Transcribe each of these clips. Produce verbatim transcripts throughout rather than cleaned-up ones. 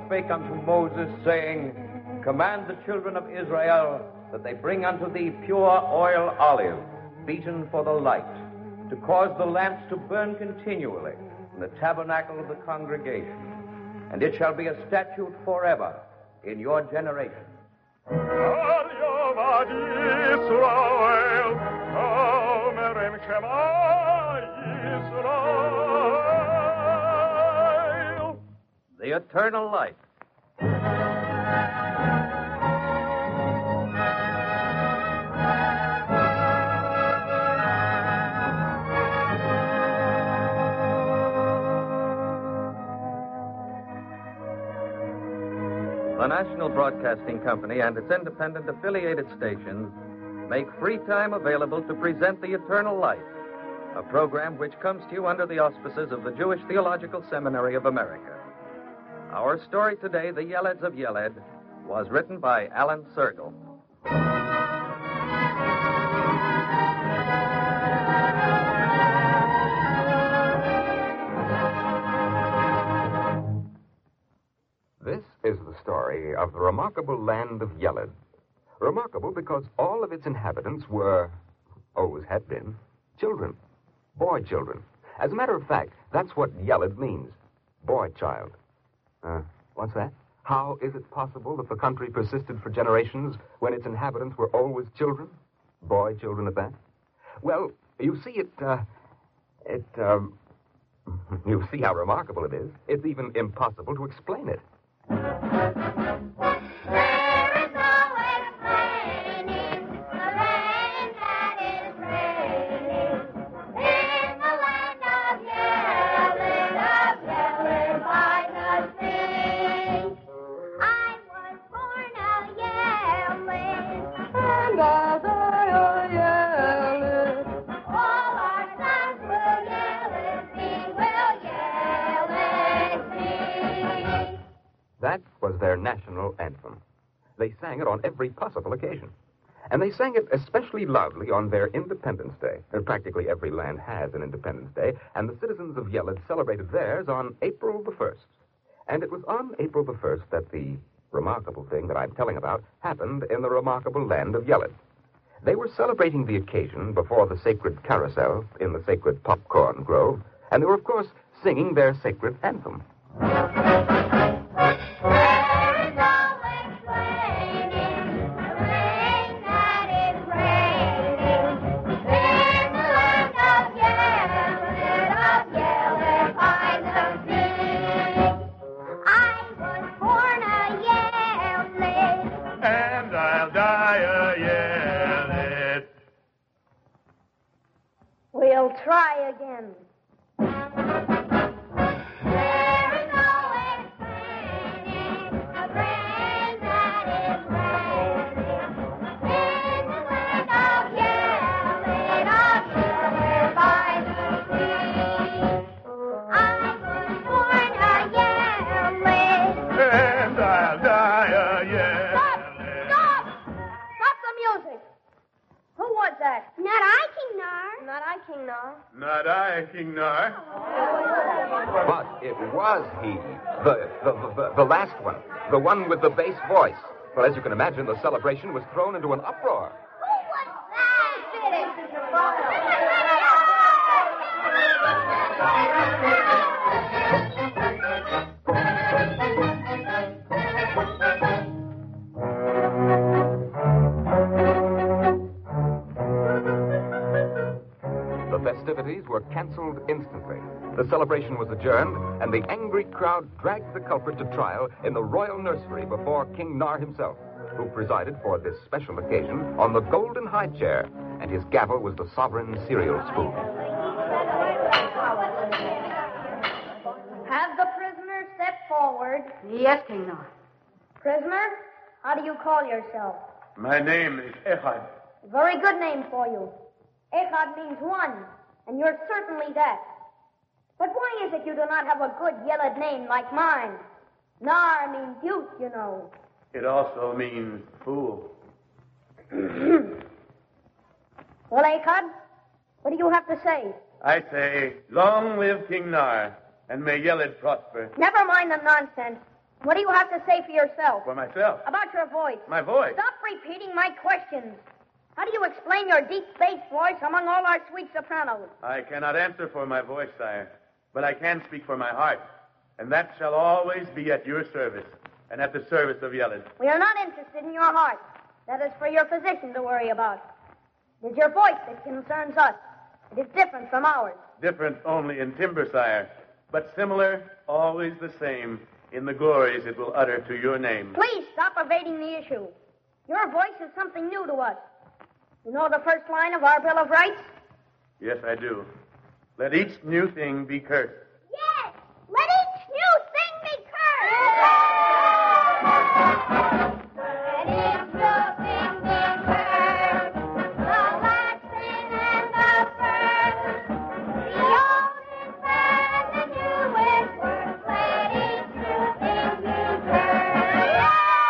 spake unto Moses, saying, Command the children of Israel that they bring unto thee pure oil olive, beaten for the light, to cause the lamps to burn continually in the tabernacle of the congregation. And it shall be a statute forever in your generation. The eternal light. The National Broadcasting Company and its independent affiliated stations make free time available to present The Eternal Light, a program which comes to you under the auspices of the Jewish Theological Seminary of America. Our story today, The Yeleds of Yeled, was written by Alan Sergel. This is the story of the remarkable land of Yeled. Remarkable because all of its inhabitants were, always had been, children. Boy children. As a matter of fact, that's what Yeled means. Boy child. Uh, what's that? How is it possible that the country persisted for generations when its inhabitants were always children? Boy children at that? Well, you see, it, uh, it, um, you see how remarkable it is. It's even impossible to explain it. That was their national anthem. They sang it on every possible occasion. And they sang it especially loudly on their Independence Day. And practically every land has an Independence Day, and the citizens of Yeled celebrated theirs on April the first. And it was on April the first that the remarkable thing that I'm telling about happened in the remarkable land of Yeled. They were celebrating the occasion before the sacred carousel in the sacred popcorn grove, and they were, of course, singing their sacred anthem. We'll try again. Not I, King Nar. But it was he, the, the, the, the last one, the one with the bass voice. Well, as you can imagine, the celebration was thrown into an uproar. Who was The festivities were canceled instantly. The celebration was adjourned, and the angry crowd dragged the culprit to trial in the royal nursery before King Nar himself, who presided for this special occasion on the golden high chair, and his gavel was the sovereign cereal spoon. Have the prisoner step forward. Yes, King Nar. Prisoner, how do you call yourself? My name is Ehad. Very good name for you. Echad means one, and you're certainly that. But why is it you do not have a good Yeled name like mine? Nar means youth, you know. It also means fool. Well, Echad, what do you have to say? I say, long live King Nar, and may Yeled prosper. Never mind the nonsense. What do you have to say for yourself? For myself. About your voice. My voice. Stop repeating my questions. How do you explain your deep bass voice among all our sweet sopranos? I cannot answer for my voice, sire, but I can speak for my heart, and that shall always be at your service and at the service of Yelid. We are not interested in your heart. That is for your physician to worry about. It is your voice that concerns us. It is different from ours. Different only in timbre, sire, but similar, always the same, in the glories it will utter to your name. Please stop evading the issue. Your voice is something new to us. You know the first line of our Bill of Rights? Yes, I do. Let each new thing be cursed. Yes! Let each new thing be cursed! Let each new thing be cursed. The last thing and the first. The old is bad, the new is worse. Let each new thing be cursed.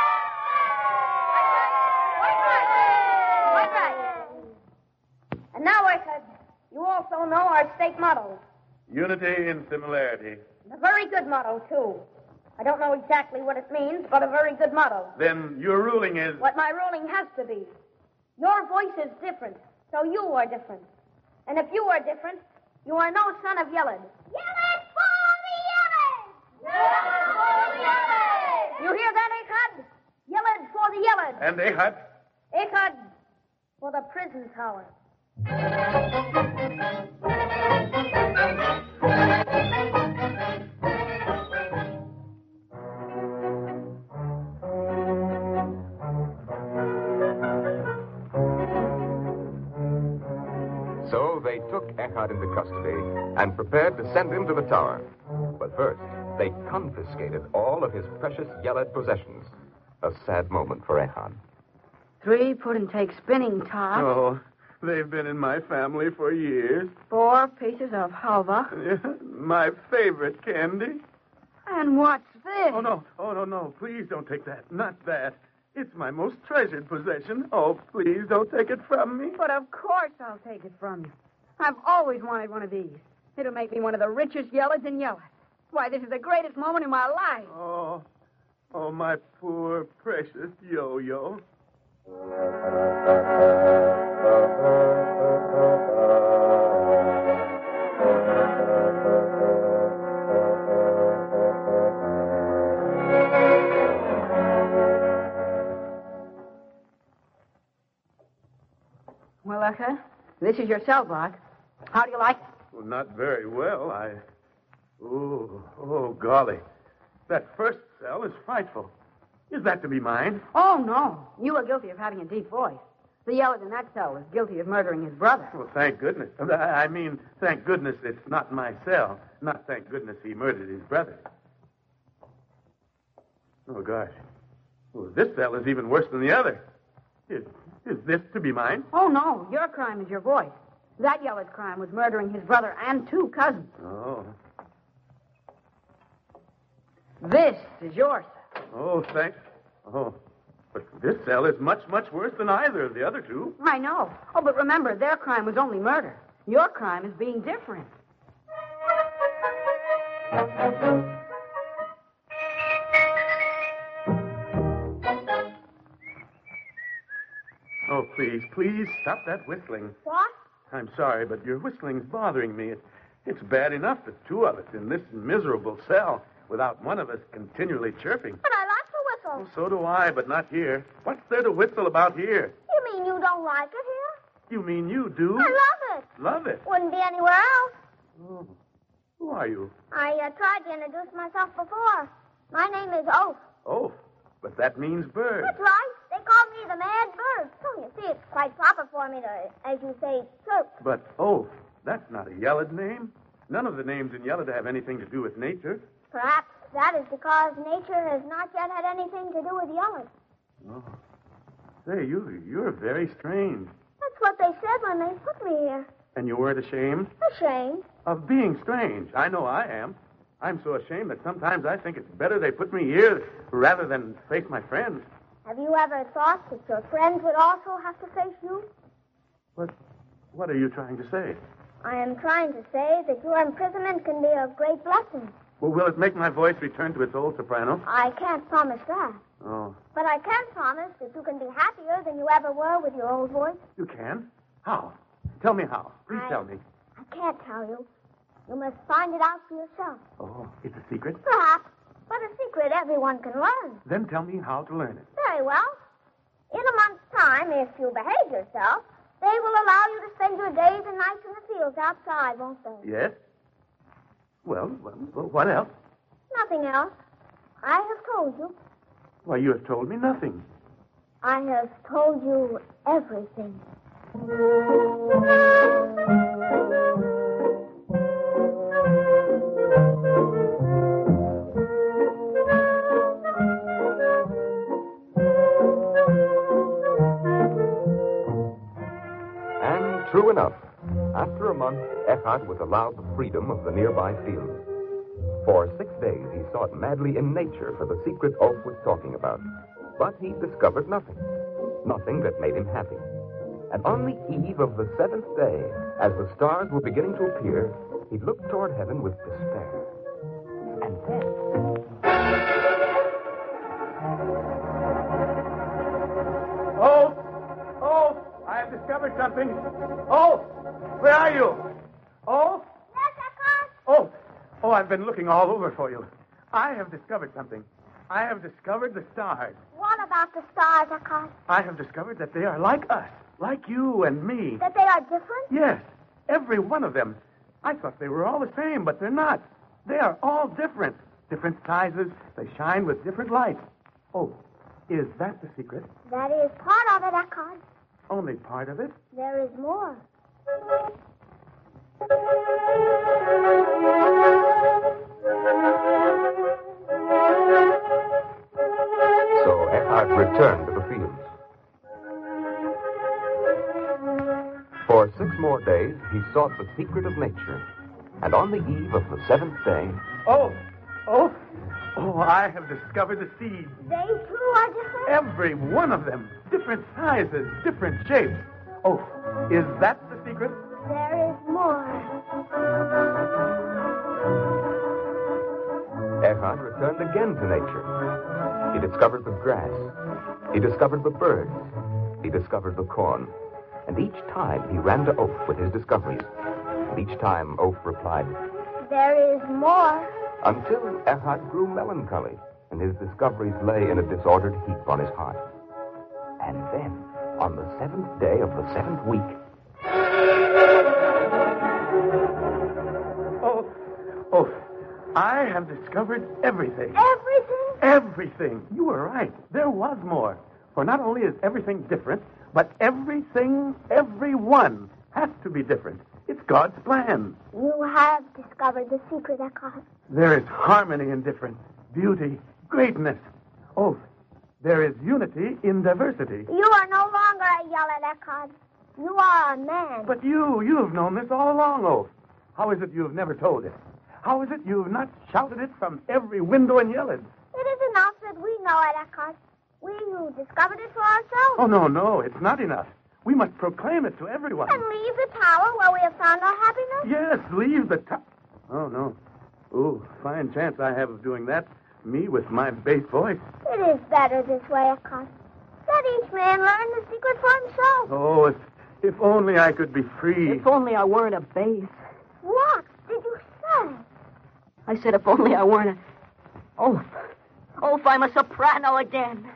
Quite right. Quite right. And now, Echad, you also know our state motto. Unity in similarity. A very good motto, too. I don't know exactly what it means, but a very good motto. Then your ruling is... What my ruling has to be. Your voice is different, so you are different. And if you are different, you are no son of Yelid. Yelid for the Yelid! Yelid for the Yelid! You hear that, Echad? Yelid for the Yelid. And Ehud? Echad for the prison tower. So they took Echad into custody and prepared to send him to the tower. But first, they confiscated all of his precious Yelid possessions. A sad moment for Echad. Three put-and-take spinning tops. Oh, they've been in my family for years. Four pieces of halva. My favorite candy. And what's this? Oh, no. Oh, no, no. Please don't take that. Not that. It's my most treasured possession. Oh, please don't take it from me. But of course I'll take it from you. I've always wanted one of these. It'll make me one of the richest Yellids in Yellow. Why, this is the greatest moment in my life. Oh, oh, my poor, precious yo-yo. Well, Echad, this is your cell block. How do you like it? Well, not very well. I... Oh, oh, golly. That first cell is frightful. Is that to be mine? Oh, no. You are guilty of having a deep voice. The Yellid in that cell was guilty of murdering his brother. Well, thank goodness. I mean, thank goodness it's not my cell. Not thank goodness he murdered his brother. Oh, gosh. Well, this cell is even worse than the other. Is, is this to be mine? Oh, no. Your crime is your voice. That Yellid's crime was murdering his brother and two cousins. Oh. This is yours. Oh, thanks. Oh, but this cell is much, much worse than either of the other two. I know. Oh, but remember, their crime was only murder. Your crime is being different. Oh, please, please stop that whistling. What? I'm sorry, but your whistling's bothering me. It, it's bad enough that two of us in this miserable cell without one of us continually chirping. But I like to whistle. Well, so do I, but not here. What's there to whistle about here? You mean you don't like it here? You mean you do? I love it. Love it? Wouldn't be anywhere else. Oh. Who are you? I uh, tried to introduce myself before. My name is Oaf. Oh, but that means bird. That's right. They call me the Mad Bird. So you see, it's quite proper for me to, as you say, chirp. But, oh, that's not a Yellid name. None of the names in Yellid have anything to do with nature. Perhaps that is because nature has not yet had anything to do with Yellid. Oh. Say, you, you're very strange. That's what they said when they put me here. And you weren't ashamed? Ashamed? Of being strange. I know I am. I'm so ashamed that sometimes I think it's better they put me here rather than face my friends. Have you ever thought that your friends would also have to face you? What, what are you trying to say? I am trying to say that your imprisonment can be a great blessing. Well, will it make my voice return to its old soprano? I can't promise that. Oh, But I can promise that you can be happier than you ever were with your old voice. you can? How? Tell me how. Please I- tell me. I can't tell you. You must find it out for yourself. Oh, it's a secret? Perhaps. But a secret everyone can learn. Then tell me how to learn it. Very well. In a month's time, if you behave yourself, they will allow you to spend your days and nights in the fields outside, won't they? Yes? Well, well, well, what else? Nothing else. I have told you. Why, you have told me nothing. I have told you everything. And true enough, after a month, Eckhart was allowed the freedom of the nearby fields. For six days, he sought madly in nature for the secret Oaf was talking about. But he discovered nothing. Nothing that made him happy. And on the eve of the seventh day, as the stars were beginning to appear, he looked toward heaven with despair. And then... Oh! Oh! I have discovered something. Oh! Where are you? Oh! Yes, Eckhart? Oh! Oh, I've been looking all over for you. I have discovered something. I have discovered the stars. What about the stars, Eckhart? I have discovered that they are like us, like you and me. That they are different? Yes, every one of them. I thought they were all the same, but they're not. They are all different. Different sizes. They shine with different lights. Oh, is that the secret? That is part of it, Eckhart. Only part of it? There is more. So Eckhart returned to the fields. For six more days, he sought the secret of nature. And on the eve of the seventh day... Oh! Oh! Oh, I have discovered the seeds. They, too, are different? Every one of them. Different sizes, different shapes. Oh, is that the secret? There is more. Eckhart returned again to nature. He discovered the grass. He discovered the birds. He discovered the corn. And each time he ran to Oaf with his discoveries. And each time Oaf replied, There is more. until Eckhart grew melancholy, and his discoveries lay in a disordered heap on his heart. And then, on the seventh day of the seventh week... Oh, oh, I have discovered everything. Everything? Everything. You were right. There was more. For not only is everything different, but everything, everyone, has to be different. It's God's plan. You have discovered the secret, Eckhart. There is harmony in difference, beauty, greatness. Oh, there is unity in diversity. You are no longer a yellow, Eckhart. You are a man. But you, you have known this all along, Oaf. How is it you have never told it? How is it you have not shouted it from every window in Yelled? It is enough that we know it, Eckhart. We who discovered it for ourselves. Oh, no, no, it's not enough. We must proclaim it to everyone. And leave the tower where we have found our happiness? Yes, leave the top. Oh, no. Oh, fine chance I have of doing that. Me with my bass voice. It is better this way, Eckhart. Let each man learn the secret for himself. Oh, if, if only I could be free. If only I weren't a bass. What did you say? I said if only I weren't a... Oh, oh, if I'm a soprano again.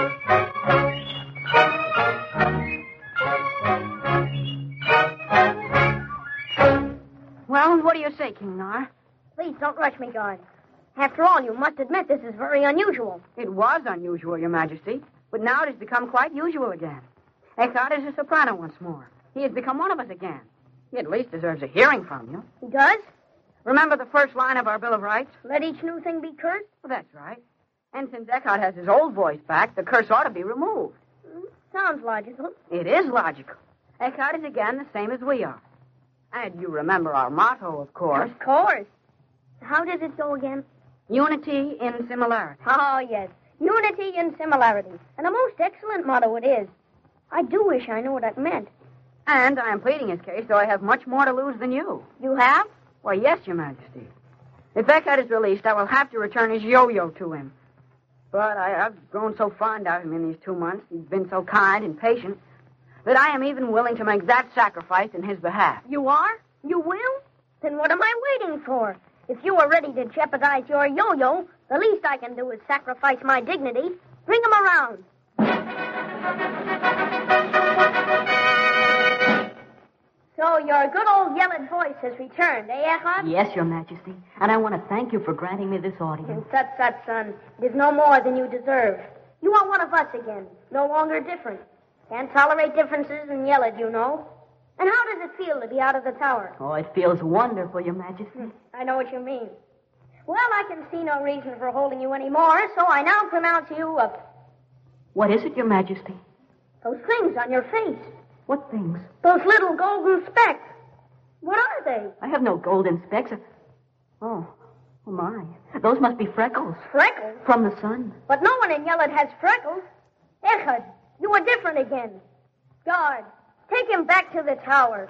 Well, what do you say, King Nar? Please don't rush me, guard. After all, you must admit this is very unusual. It was unusual, Your Majesty, but now it has become quite usual again. Eckhart is a soprano once more. He has become one of us again. He at least deserves a hearing from you. He does? Remember the first line of our Bill of Rights? Let each new thing be cursed? Well, that's right. And since Eckhart has his old voice back, the curse ought to be removed. Hmm, sounds logical. It is logical. Eckhart is again the same as we are. And you remember our motto, of course. Of course. How does it go again? Unity in similarity. Oh, yes. Unity in similarity. And a most excellent motto it is. I do wish I knew what it meant. And I am pleading his case, though I have much more to lose than you. You have? Why, yes, Your Majesty. If Eckhart is released, I will have to return his yo-yo to him. But I, I've grown so fond of him in these two months. He's been so kind and patient that I am even willing to make that sacrifice in his behalf. You are? You will? Then what am I waiting for? If you are ready to jeopardize your yo-yo, the least I can do is sacrifice my dignity. Bring him around. So your good old yellow voice has returned, eh, Eckhart? Yes, Your Majesty. And I want to thank you for granting me this audience. Tut, tut, son. It is no more than you deserve. You are one of us again, no longer different. Can't tolerate differences in Yelled, you know. And how does it feel to be out of the tower? Oh, it feels wonderful, Your Majesty. I know what you mean. Well, I can see no reason for holding you anymore, so I now pronounce you a... What is it, Your Majesty? Those things on your face. What things? Those little golden specks. What are they? I have no golden specks. Oh, oh my. Those must be freckles. Freckles? From the sun. But no one in Yelled has freckles. Echad, you are different again. Guard, take him back to the tower.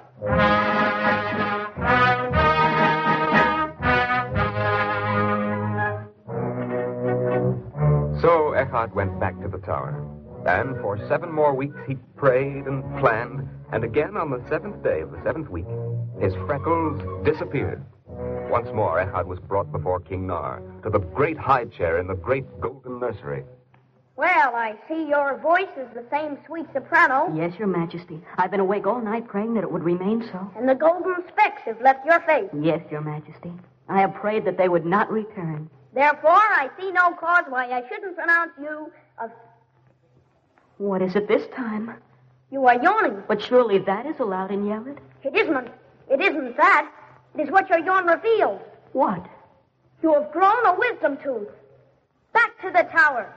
So Echad went back to the tower. And for seven more weeks he prayed and planned, and again on the seventh day of the seventh week, his freckles disappeared. Once more, Echad was brought before King Nar, to the great high chair in the great golden nursery. Well, I see your voice is the same sweet soprano. Yes, Your Majesty. I've been awake all night praying that it would remain so. And the golden specks have left your face. Yes, Your Majesty. I have prayed that they would not return. Therefore, I see no cause why I shouldn't pronounce you a... What is it this time? You are yawning. But surely that is allowed in Yelled. It isn't. It isn't that. It is what your yawn reveals. What? You have grown a wisdom tooth. Back to the tower.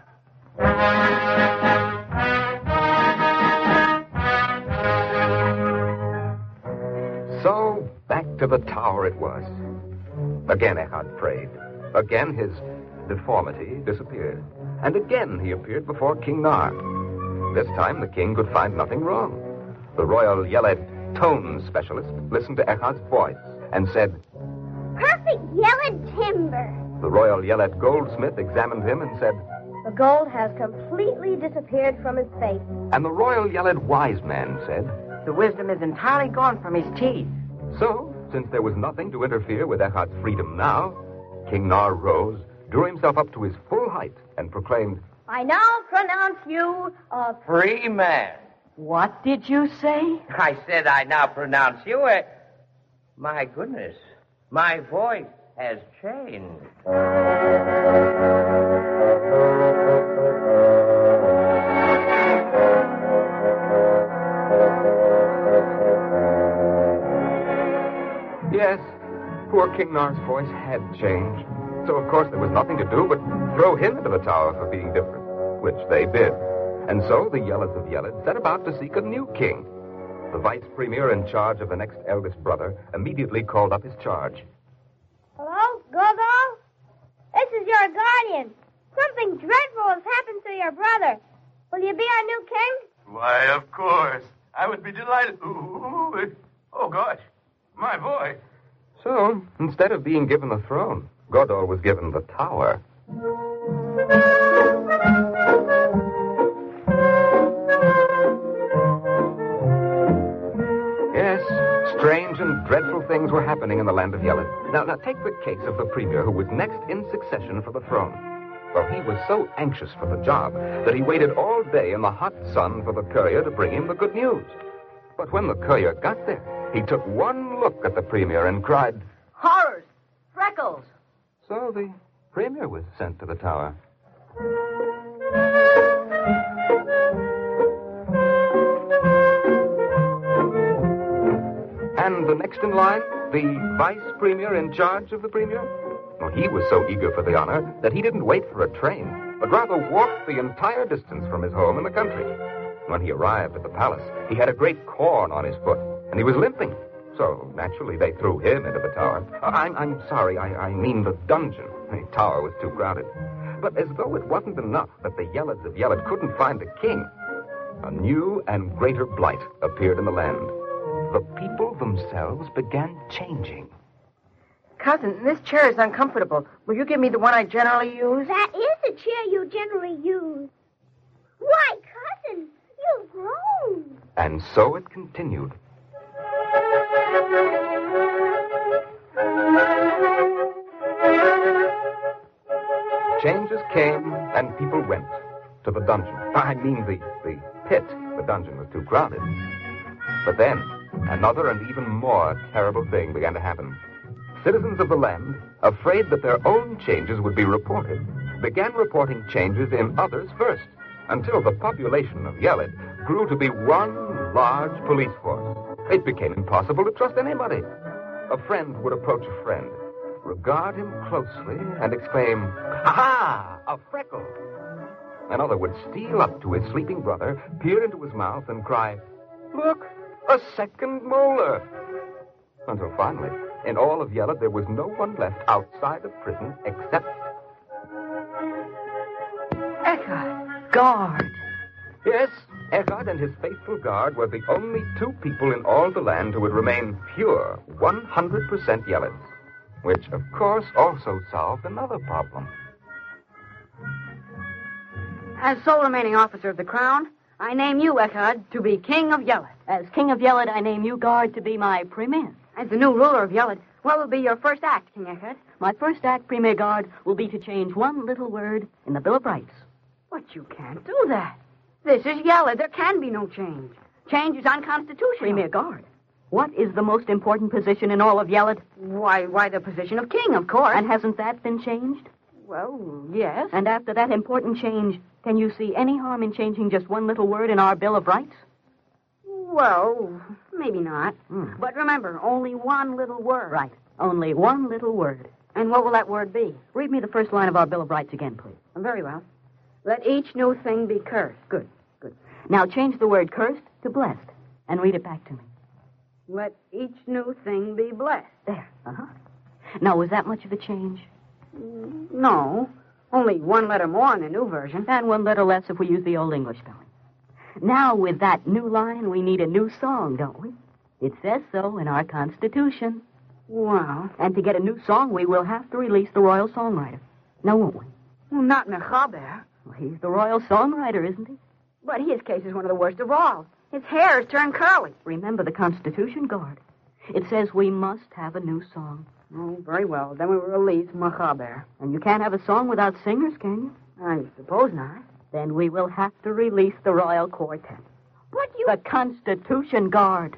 So, back to the tower it was. Again Echad prayed. Again his deformity disappeared. And again he appeared before King Nar. This time the king could find nothing wrong. The royal Yelled tone specialist listened to Echad's voice and said, Perfect Yelled timber. The royal Yelled goldsmith examined him and said, The gold has completely disappeared from his face. And the royal Yelled wise man said, The wisdom is entirely gone from his teeth. So, since there was nothing to interfere with Echad's freedom now, King Nar rose, drew himself up to his full height, and proclaimed, I now pronounce you a... Free man. What did you say? I said I now pronounce you a... My goodness, my voice has changed. Yes, poor King Nar's voice had changed. So, of course, there was nothing to do but throw him into the tower for being different, which they did. And so the Yelleds of Yelled set about to seek a new king. The vice premier in charge of the next eldest brother immediately called up his charge. Hello, Gogo? This is your guardian. Something dreadful has happened to your brother. Will you be our new king? Why, of course. I would be delighted. Ooh, oh, gosh. My boy. So, instead of being given the throne, Godor was given the tower. Yes, strange and dreadful things were happening in the land of Yelled. Now, now, take the case of the premier who was next in succession for the throne. Well, he was so anxious for the job that he waited all day in the hot sun for the courier to bring him the good news. But when the courier got there, he took one look at the premier and cried, Horrors! Freckles! So the premier was sent to the tower. And the next in line, the vice premier in charge of the premier? Well, he was so eager for the honor that he didn't wait for a train, but rather walked the entire distance from his home in the country. When he arrived at the palace, he had a great corn on his foot, and he was limping. So, naturally, they threw him into the tower. Uh, I'm, I'm sorry, I, I mean the dungeon. The tower was too crowded. But as though it wasn't enough that the Yelleds of Yelled couldn't find a king, a new and greater blight appeared in the land. The people themselves began changing. Cousin, this chair is uncomfortable. Will you give me the one I generally use? That is the chair you generally use. Why, cousin, you've grown. And so it continued. Changes came and people went to the dungeon. I mean the, the pit. The dungeon was too crowded. But then, another and even more terrible thing began to happen. Citizens of the land, afraid that their own changes would be reported, began reporting changes in others first, until the population of Yelid grew to be one large police force. It became impossible to trust anybody. A friend would approach a friend, regard him closely, and exclaim, "Aha! A freckle!" Another would steal up to his sleeping brother, peer into his mouth, and cry, "Look, a second molar!" Until finally, in all of Yelid, there was no one left outside of prison except... Eckhart, guard. Yes, Eckhart and his faithful guard were the only two people in all the land who would remain pure, one hundred percent Yelids. Which, of course, also solved another problem. As sole remaining officer of the crown, I name you, Eckhart, to be king of Yelid. As king of Yelid, I name you, guard, to be my premier. As the new ruler of Yelid, what will be your first act, King Eckhart? My first act, premier guard, will be to change one little word in the Bill of Rights. But you can't do that. This is Yelid. There can be no change. Change is unconstitutional. Premier guard, what is the most important position in all of Yelid? Why, why, the position of king, of course. And hasn't that been changed? Well, yes. And after that important change, can you see any harm in changing just one little word in our Bill of Rights? Well, maybe not. Mm. But remember, only one little word. Right. Only one little word. And what will that word be? Read me the first line of our Bill of Rights again, please. Very well. Let each new thing be cursed. Good, good. Now change the word cursed to blessed and read it back to me. Let each new thing be blessed. There. Uh-huh. Now, was that much of a change? No. Only one letter more in the new version. And one letter less if we use the old English spelling. Now, with that new line, we need a new song, don't we? It says so in our Constitution. Well, and to get a new song, we will have to release the royal songwriter. Now, won't we? Well, not Mechaber. Well, he's the royal songwriter, isn't he? But his case is one of the worst of all. His hair has turned curly. Remember the Constitution, guard. It says we must have a new song. Oh, very well. Then we will release Mechaber. And you can't have a song without singers, can you? I suppose not. Then we will have to release the Royal Quartet. What you... The Constitution Guard.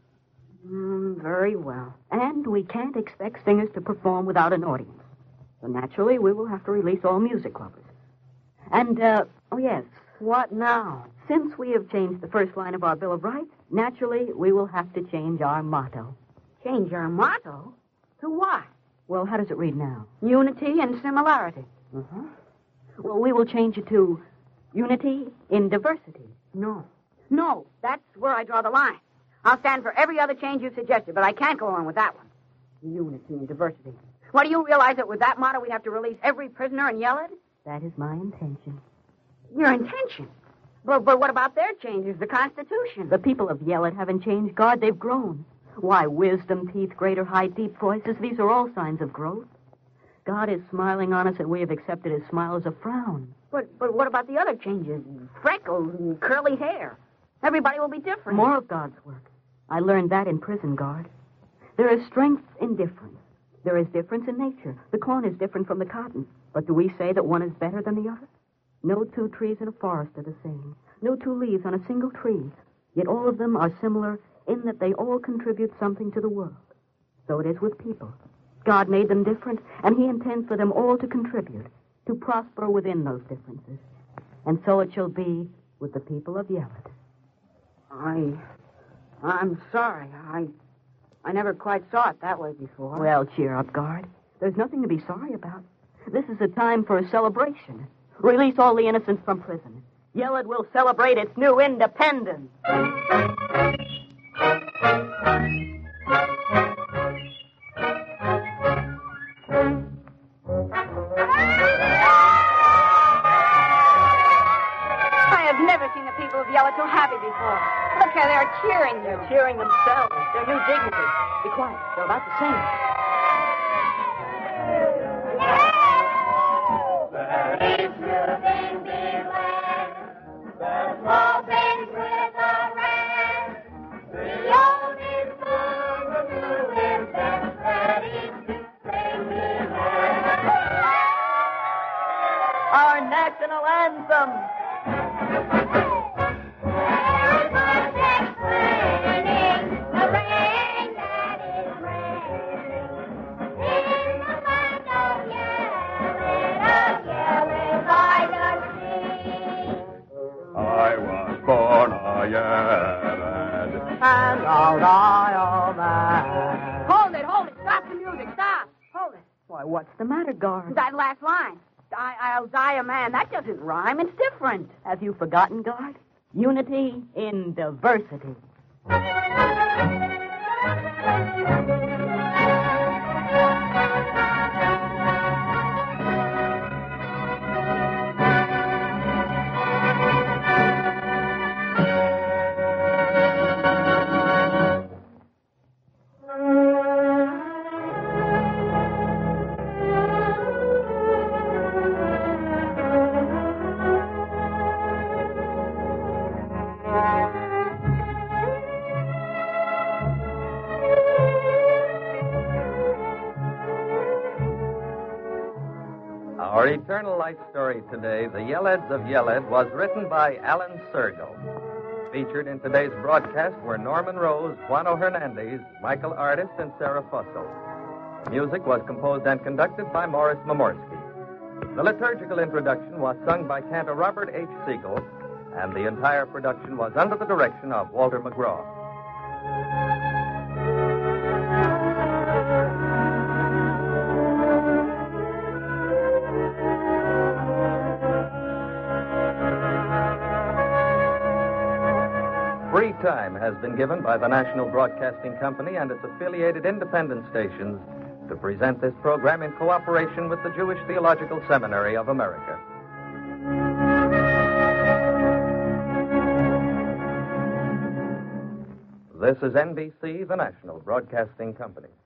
Mm, very well. And we can't expect singers to perform without an audience. So naturally, we will have to release all music lovers. And, uh, oh yes. What now? Since we have changed the first line of our Bill of Rights, naturally, we will have to change our motto. Change our motto? To what? Well, how does it read now? Unity and similarity. Uh-huh. Well, we will change it to unity in diversity. No. No, that's where I draw the line. I'll stand for every other change you suggested, but I can't go along with that one. Unity and diversity. What, do you realize that with that motto we'd have to release every prisoner in Yelid? That is my intention. Your intention? But, but what about their changes, the Constitution? The people of Yelid haven't changed, guard. They've grown. Why, wisdom, teeth, greater height, deep voices, these are all signs of growth. God is smiling on us, and we have accepted his smile as a frown. But but what about the other changes? Freckles and curly hair. Everybody will be different. More of God's work. I learned that in prison, guard. There is strength in difference. There is difference in nature. The corn is different from the cotton. But do we say that one is better than the other? No two trees in a forest are the same. No two leaves on a single tree. Yet all of them are similar in that they all contribute something to the world. So it is with people. God made them different, and he intends for them all to contribute, to prosper within those differences. And so it shall be with the people of Yelid. I... I'm sorry. I... I never quite saw it that way before. Well, cheer up, guard. There's nothing to be sorry about. This is a time for a celebration. Release all the innocents from prison. Yelid will celebrate its new independence. So happy before. Look how they're cheering you. They're cheering themselves. Their new dignity. Be quiet. They're about to sing. lonesome. I was born a Yellow, And I'll die a man. Hold it, hold it. Stop the music. Stop. Hold it. Why, what's the matter, Guard? That last line. I, I'll die a man. That doesn't rhyme. It's different. Have you forgotten, Guard? Unity in diversity. Our Eternal Light story today, The Yelleds of Yelled, was written by Alan Sergel. Featured in today's broadcast were Norman Rose, Juano Hernandez, Michael Artist, and Sarah Fussell. The music was composed and conducted by Morris Momorsky. The liturgical introduction was sung by Cantor Robert H. Siegel, and the entire production was under the direction of Walter McGraw. Free time has been given by the National Broadcasting Company and its affiliated independent stations to present this program in cooperation with the Jewish Theological Seminary of America. This is N B C, the National Broadcasting Company.